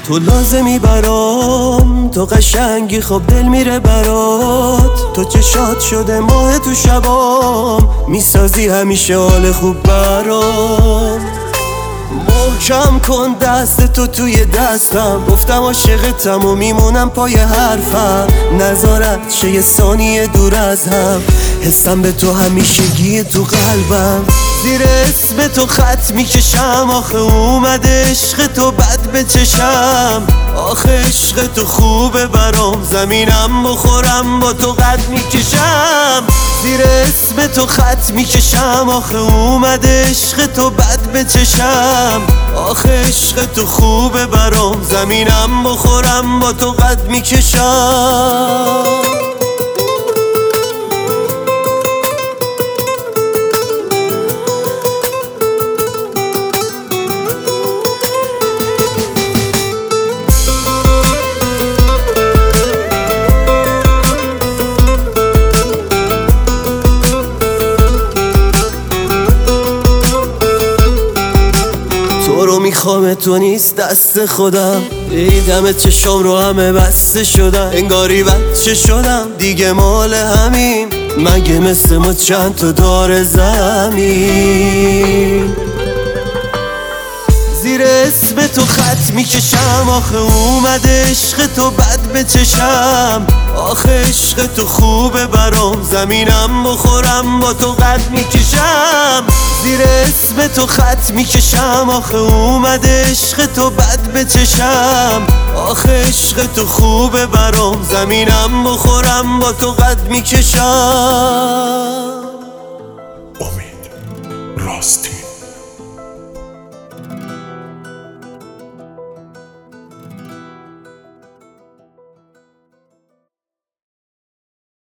تو لازمی برام، تو قشنگی خب دل میره برات. تو چشات شده ماه تو شبام، میسازی همیشه حال خوب برام. محکم کن دست تو توی دستم، گفتم عاشقتم و میمونم پای حرفم. نذارت شه یه ثانیه دور از هم، حسم به تو همیشگی تو قلبم. زیر اسم تو خط میکشم، آخه اومده عشق تو بد به چشم. آخه عشق تو خوبه برام، زمینم بخورم با تو قد میکشم. زیر اسم تو خط میکشم، آخه اومده عشق تو بد به چشم. آخه عشق تو خوبه برام، زمینم بخورم با تو قد میکشم. تو رو میخوام، تو نیست دست خودم. دیدم چشام رو همه بسته شدم، انگاری بچه شدم دیگه مال همین. مگه مثل ما چند تا دار زمین. زیر اسم تو خط میکشم، آخه اومده عشق تو بد به چشم. آخه عشق تو خوبه برام، زمینم بخورم با تو قد میکشم. زیر اسم تو خط میکشم، آخه اومده عشق تو بد به چشم. آخه عشق تو خوبه برام، زمینم بخورم با تو قد میکشم. امید راستی